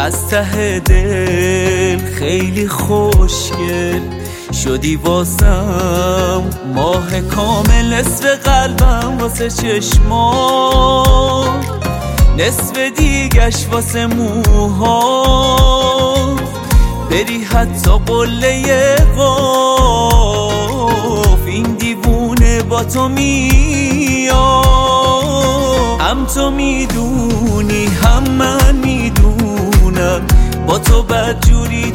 از ته دل خیلی خوشگل شدی واسم، ماه کامل نصف قلبم واسه چشمات، نصف دیگش واسه موهات، بری حتی قله قاف این دیوونه با تو میاد. هم تو میدونی هم من میدونم با تو بدجوری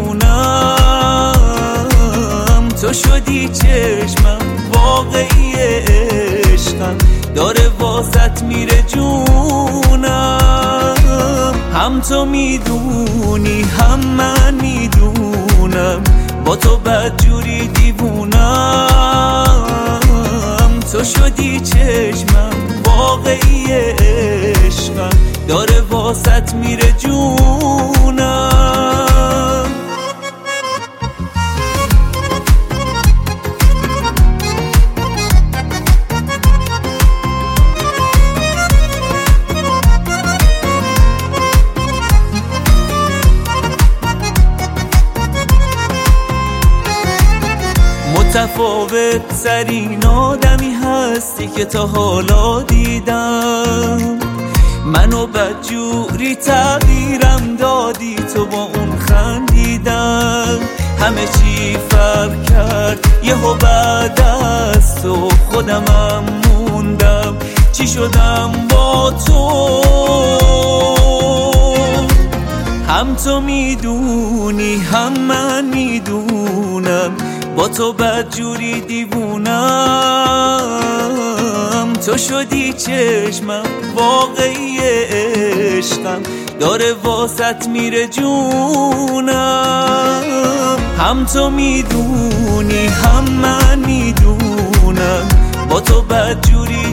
دیوونم، تو شدی چشمم واقعی عشقم داره واسط میره جونم. هم تو میدونی هم من میدونم با تو بدجوری دیوونم، تو شدی چشمم واقعی عشقم داره واسط میره جونم. متفاوت ترین آدمی هستی که تا حالا دیدم، منو بدجوری تغییرم دادی تو با اون خندیدن، همه چی فرق کرد یهو بعد از تو خودمم موندم چی شدم با تو. هم تو میدونی هم من میدونم با تو بدجوری دیوونم، تو شدی چشمم واقعی عشقم داره واسط میره جونم. هم تو میدونی هم من میدونم با تو بدجوری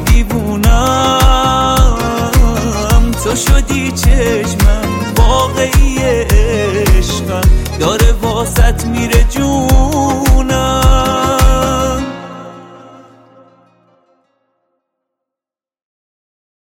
دیوونم، تو شدی چشمم واقعی عشقم داره واسط میره جونم.